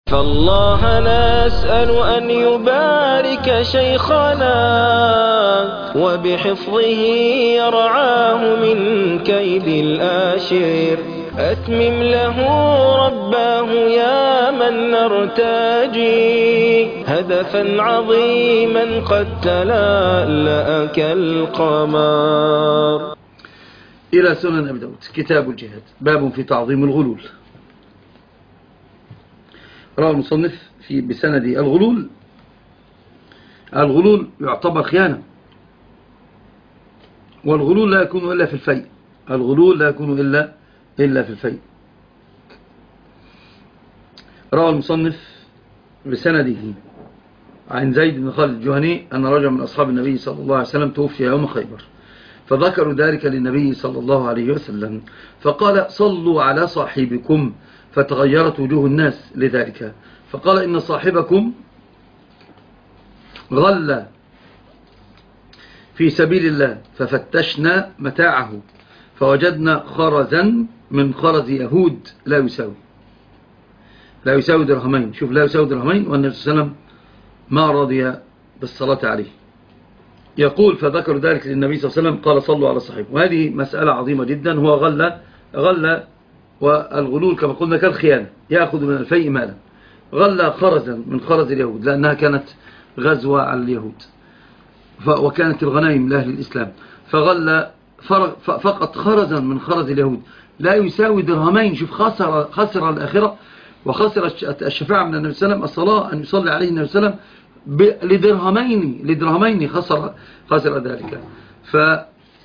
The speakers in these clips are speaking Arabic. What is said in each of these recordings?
فالله نسأل أن يبارك شيخنا وبحفظه يرعاه من كيد الآشر. أتمم له رباه يا من نرتجي هدفا عظيما قد تلألأ كالقمر. إلى سنن أبي داود. كتاب الجهاد، باب في تعظيم الغلول. روى المصنف بسند الغلول يعتبر خيانة، والغلول لا يكون إلا في الفيء. الغلول لا يكون إلا في الفيء. روى المصنف بسنده عن زيد بن خالد الجهني أن رجل من أصحاب النبي صلى الله عليه وسلم توفي يوم خيبر، فذكروا ذلك للنبي صلى الله عليه وسلم، فقال: صلوا على صاحبكم، فتغيرت وجوه الناس لذلك، فقال: إن صاحبكم غل في سبيل الله، ففتشنا متاعه فوجدنا خرزا من خرز يهود لا يساوي درهمين. شوف، لا يساوي درهمين، والنبي صلى الله عليه وسلم ما رضي بالصلاة عليه. يقول: فذكروا ذلك للنبي صلى الله عليه وسلم، قال: صلوا على صاحبه. وهذه مسألة عظيمة جدا. هو غل، والغلول كما قلنا كالخيانة، يأخذ من الفيء مالا. غل خرزا من خرز اليهود، لأنها كانت غزوة على اليهود، وكانت الغنائم لأهل الإسلام، فغل فقط خرزا من خرز اليهود لا يساوي درهمين. شوف، خسر الآخرة وخسر الشفاعة من النبي صلى الله عليه وسلم، الصلاة أن يصلي عليه النبي صلى الله عليه وسلم لدرهمين خسر ذلك. فعرض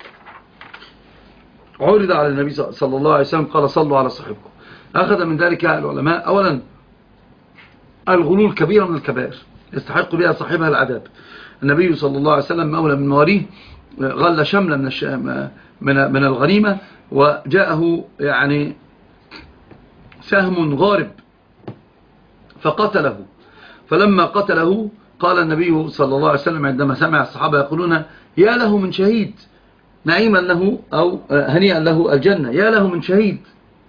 على النبي صلى الله عليه وسلم، قال: صلوا على صاحبكم. أخذ من ذلك العلماء: أولا، الغلول كبيرة من الكبائر يستحق بها صاحبها العذاب. النبي صلى الله عليه وسلم مولى من مواليه غل شملة من الغنيمة، وجاءه يعني سهم غارب فقتله. فلما قتله قال النبي صلى الله عليه وسلم عندما سمع الصحابة يقولون: يا له من شهيد، نعيما له أو هنيئا له الجنة، يا له من شهيد.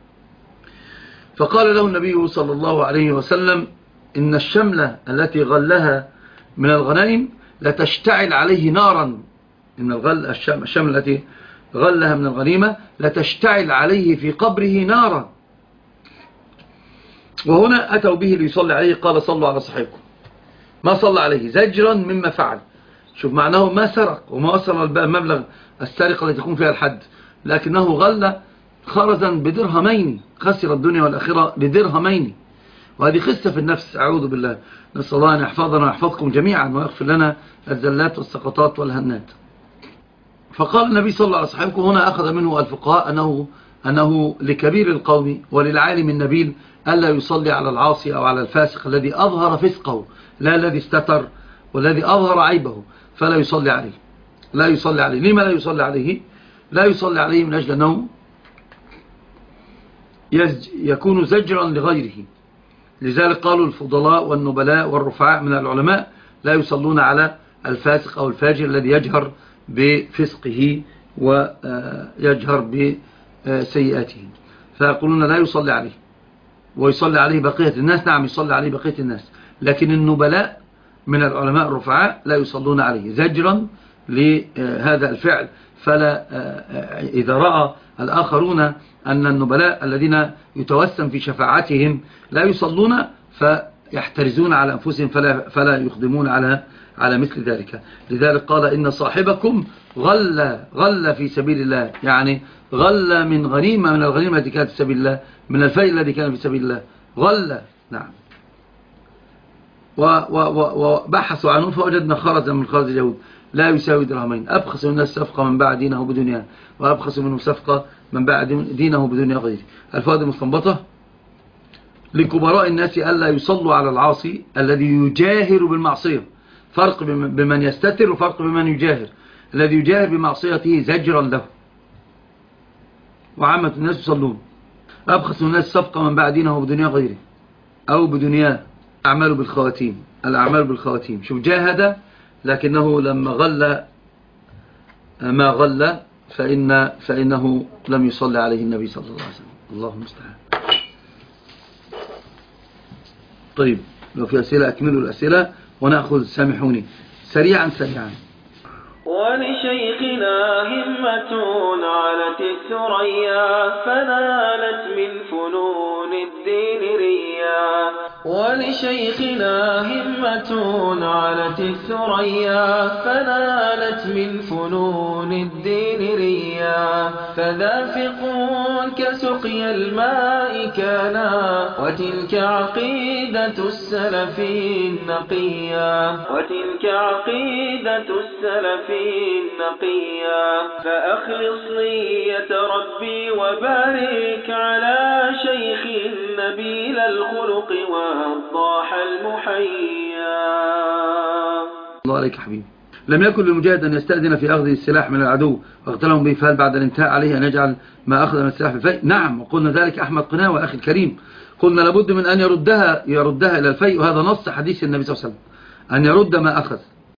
فقال له النبي صلى الله عليه وسلم: إن الشملة التي غلها من الغنائم لتشتعل عليه نارا. إن الشملة التي غلها من الغنيمة لتشتعل عليه في قبره نارا. وهنا أتوا به ليصلي عليه، قال: صلوا على صاحبكم. ما صلى عليه زجرا مما فعل. شوف معناه، ما سرق وما وصل المبلغ السرقة التي تكون فيها الحد، لكنه غل خرزا بدرهمين، خسر الدنيا والآخرة لدرهمين. وهذه خسة في النفس، أعوذ بالله. نسأل الله أن يحفظنا ويحفظكم جميعا ويغفر لنا الزلات والسقطات والهنات. فقال النبي صلى الله عليه وسلم: هنا أخذ منه الفقهاء أنه لكبير القوم وللعالم النبيل ألا يصلي على العاصي أو على الفاسق الذي أظهر فسقه، لا الذي استتر والذي أظهر عيبه، فلا يصلي عليه. لما لا يصلي عليه؟ لا يصلي عليه من أجل أنه يكون زجرا لغيره. لذلك قالوا الفضلاء والنبلاء والرفعاء من العلماء لا يصلون على الفاسق أو الفاجر الذي يجهر بفسقه ويجهر بسيئاته، فيقولون لا يصلي عليه، ويصلي عليه بقية الناس. نعم، يصلي عليه بقية الناس، لكن النبلاء من العلماء الرفعاء لا يصلون عليه زجرا لهذا الفعل. فلا إذا رأى الآخرون أن النبلاء الذين يتوسم في شفاعتهم لا يصلون، فيحترزون على أنفسهم فلا يخدمون على مثل ذلك. لذلك قال: إن صاحبكم غل في سبيل الله، يعني غل من غنيمة من الغنيمة التي كانت في سبيل الله، من الفيء الذي كان في سبيل الله غل. نعم. وبحثوا عنه فوجدنا خرزا من خرز اليهود لا يساوي درهمين. أبخس الناس صفقة من باع دينه بدنيا، وأبخس منه صفقة من باع دينه بدنيا غيره. الفوائد المستنبطة: لكبراء الناس ألا يصلوا على العاصي الذي يجاهر بالمعصية. فرق بمن يستتر وفرق بمن يجاهر. الذي يجاهر بمعصيته زجرا له، وعامة الناس يصلون. أبخس الناس صفقة من باع دينه بدنيا غيره أو بدنيا. الأعمال بالخواتيم. شوف، جاهد لكنه لما غل ما غل فإنه لم يصلي عليه النبي صلى الله عليه وسلم. اللهم استعان. طيب لو في أسئلة أكملوا الأسئلة ونأخذ، سامحوني سريعا سريعا. ولشيخنا همة علت الثريا فنالت من فنون الدين ريا. ولشيخنا همة علت الثريا فنالت من فنون الدين ريا. فذافقون كسقي الماء كانا وتلك عقيدة السلف النقيا. وتلك عقيدة السلف النقيا. فأخلص نية ربي وبارك على شيخ نبيل الخلق والضاح المحيا. الله عليك حبيبي. لم يكن للمجاهد أن يستأذن في أخذ السلاح من العدو واقتلهم به، فهل بعد الانتهاء عليه أن يجعل ما أخذ من السلاح بالفيء؟ نعم، وقلنا ذلك أحمد قناوة أخي الكريم، قلنا لابد من أن يردها إلى الفيء، وهذا نص حديث النبي صلى الله عليه وسلم أن يرد ما أخذ.